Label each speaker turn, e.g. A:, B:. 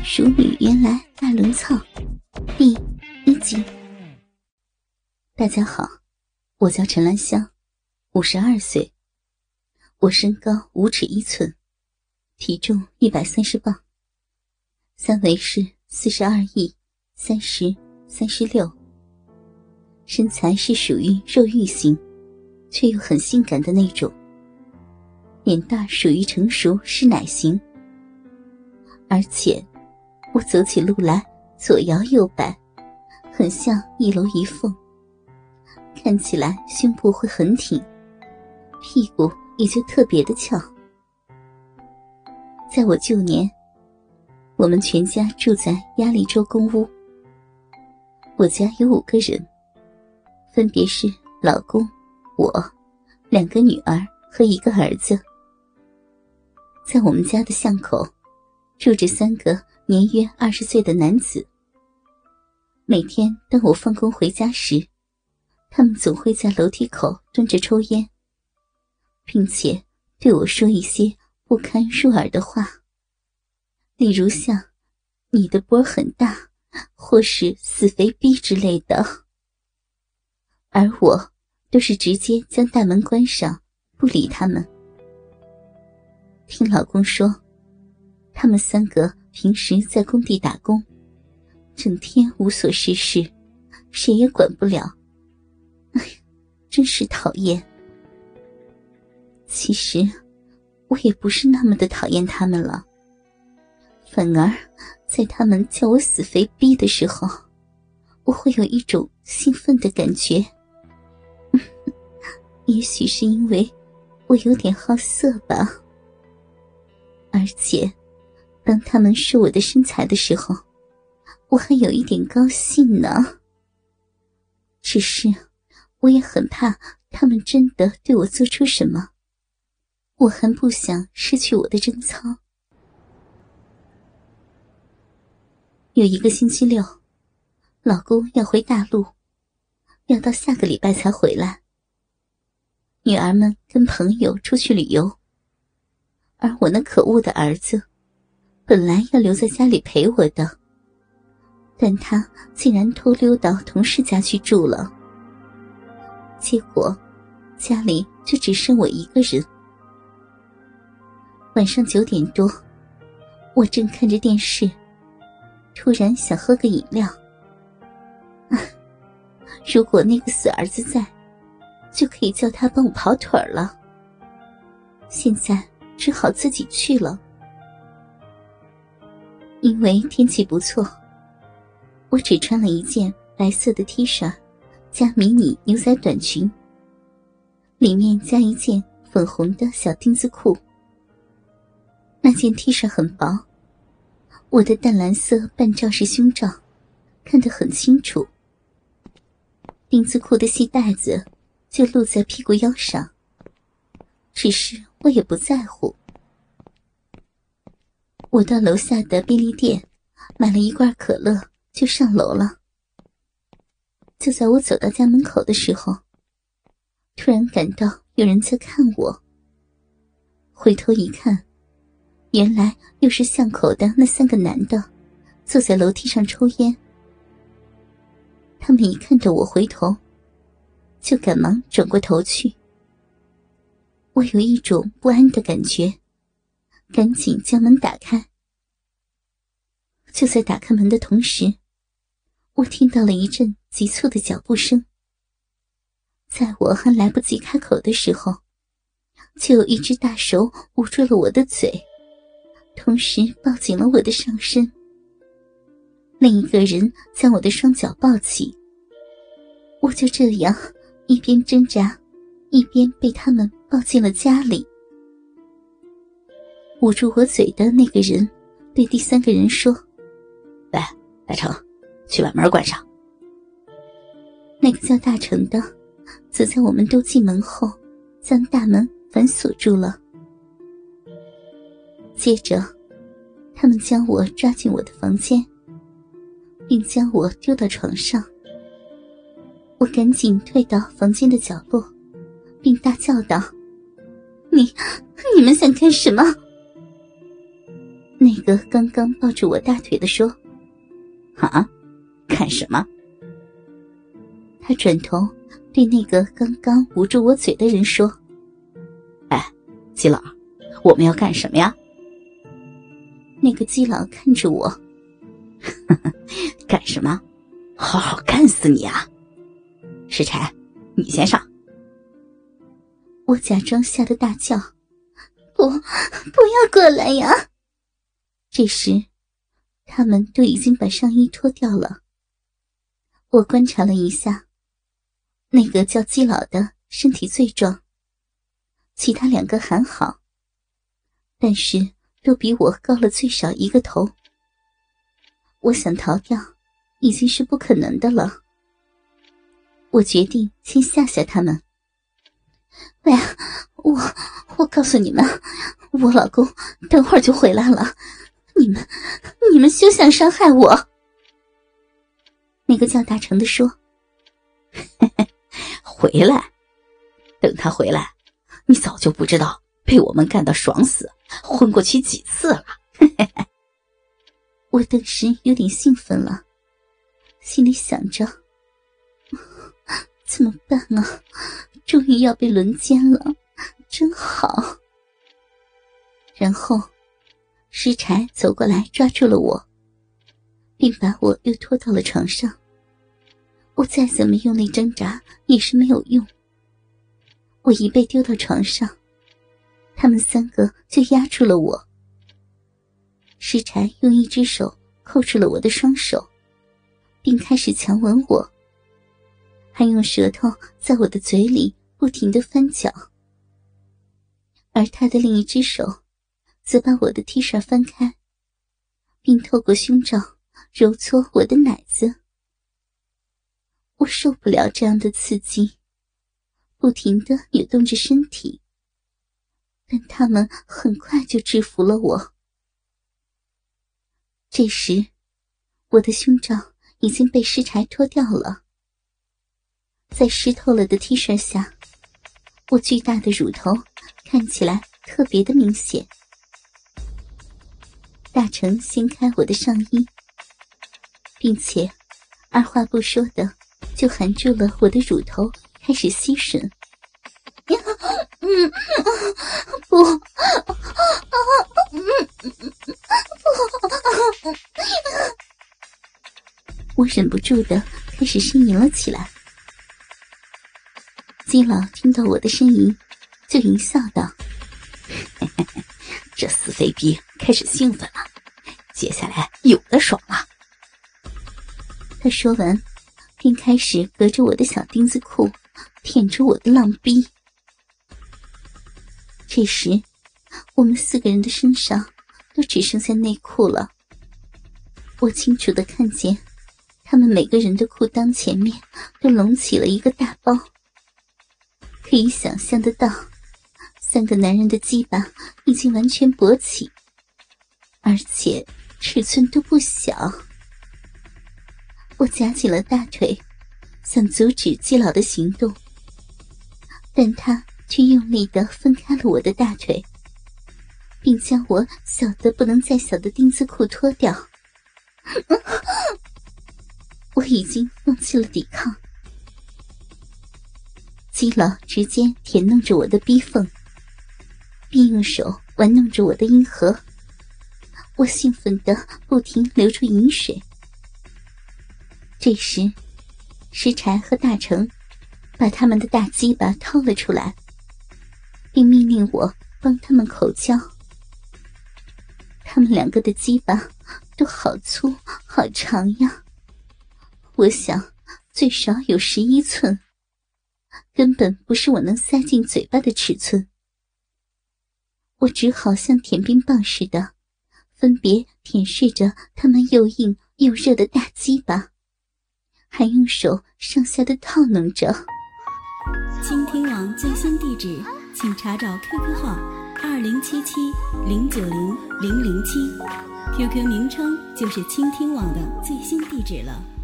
A: 熟女原来大轮操第1集。大家好，我叫陈兰香，52岁，我身高5尺1寸，体重130磅，三围是42亿30、36，身材是属于肉欲型，却又很性感的那种，脸蛋属于成熟湿奶型，而且我走起路来左摇右摆，很像一楼一凤，看起来胸部会很挺，屁股也就特别的翘。在我旧年，我们全家住在鸭绿洲公屋，我家有5个人，分别是老公、我、2个女儿和1个儿子。在我们家的巷口住着3个年约20岁的男子。每天当我放工回家时，他们总会在楼梯口蹲着抽烟，并且对我说一些不堪入耳的话，例如像你的波很大，或是死肥逼之类的。而我都是直接将大门关上，不理他们。听老公说，他们3个平时在工地打工，整天无所事事，谁也管不了。哎，真是讨厌。其实我也不是那么的讨厌他们了，反而在他们叫我死肥逼的时候，我会有一种兴奋的感觉。也许是因为我有点好色吧。而且当他们说我的身材的时候，我还有一点高兴呢。只是我也很怕他们真的对我做出什么，我还不想失去我的贞操。有1个星期六，老公要回大陆，要到下个礼拜才回来。女儿们跟朋友出去旅游，而我那可恶的儿子本来要留在家里陪我的，但他竟然偷溜到同事家去住了。结果家里就只剩我1个人。晚上9点多，我正看着电视，突然想喝个饮料。如果那个死儿子在，就可以叫他帮我跑腿了。现在只好自己去了。因为天气不错，我只穿了一件白色的 T 恤加迷你牛仔短裙，里面加一件粉红的小丁字裤。那件 T 恤很薄，我的淡蓝色半罩式胸罩看得很清楚，丁字裤的细带子就露在屁股腰上，只是我也不在乎。我到楼下的便利店买了1罐可乐就上楼了。就在我走到家门口的时候，突然感到有人在看我。回头一看，原来又是巷口的那3个男的坐在楼梯上抽烟。他们一看到我回头，就赶忙转过头去。我有一种不安的感觉，赶紧将门打开。就在打开门的同时，我听到了一阵急促的脚步声。在我还来不及开口的时候，就有一只大手捂住了我的嘴，同时抱紧了我的上身。另一个人将我的双脚抱起，我就这样一边挣扎，一边被他们抱进了家里。捂住我嘴的那个人对第3个人说：“
B: 来，大成，去把门关上。”
A: 那个叫大成的则在我们都进门后将大门反锁住了。接着他们将我抓进我的房间，并将我丢到床上。我赶紧退到房间的角落，并大叫道：“你们想干什么？” 那个刚刚抱住我大腿的说：
B: 啊，干什么？
A: 他转头对那个刚刚捂住我嘴的人说：
B: 哎，基佬，我们要干什么呀？
A: 那个基佬看着我，
B: 干什么？好好干死你啊！石柴，你先上。
A: 我假装吓得大叫：不要过来呀！这时他们都已经把上衣脱掉了。我观察了一下，那个叫基佬的身体最壮，其他两个还好，但是都比我高了最少一个头。我想逃掉已经是不可能的了。我决定先吓吓他们。喂，我告诉你们，我老公等会儿就回来了，你们休想伤害我。那个叫大成的说：
B: 回来，等他回来，你早就不知道被我们干到爽死，昏过去几次了。
A: 我当时有点兴奋了，心里想着怎么办啊，终于要被轮奸了，真好。然后石柴走过来抓住了我，并把我又拖到了床上。我再怎么用力挣扎也是没有用，我一被丢到床上，他们三个就压住了我。石柴用一只手扣住了我的双手，并开始强吻我，还用舌头在我的嘴里不停地翻搅，而他的另一只手则把我的 T 恤翻开，并透过胸罩揉搓我的奶子。我受不了这样的刺激，不停地扭动着身体，但他们很快就制服了我。这时我的胸罩已经被石柴脱掉了，在湿透了的 T 恤下，我巨大的乳头看起来特别的明显。大成掀开我的上衣，并且二话不说的就含住了我的乳头，开始吸吮。不，我忍不住的开始呻吟了起来。基佬听到我的呻吟，就淫笑道：
B: 这死肥逼开始兴奋了，接下来有的爽了。
A: 他说完便开始隔着我的小丁字裤舔着我的浪逼。这时我们四个人的身上都只剩下内裤了，我清楚地看见他们每个人的裤裆前面都隆起了一个大包，可以想象得到三个男人的鸡巴已经完全勃起，而且尺寸都不小。我夹紧了大腿，想阻止基佬的行动，但他却用力地分开了我的大腿，并将我小得不能再小的丁字裤脱掉。我已经放弃了抵抗。基佬直接舔弄着我的逼缝，并用手玩弄着我的阴核，我兴奋地不停流出饮水。这时石柴和大成把他们的大鸡巴掏了出来，并命令我帮他们口交。他们两个的鸡巴都好粗好长呀，我想最少有11寸，根本不是我能塞进嘴巴的尺寸。我只好像舔冰棒似的，分别舔舐着他们又硬又热的大鸡巴，还用手上下的套弄着。
C: 倾听网最新地址，请查找 QQ 号2077090007，QQ 名称就是倾听网的最新地址了。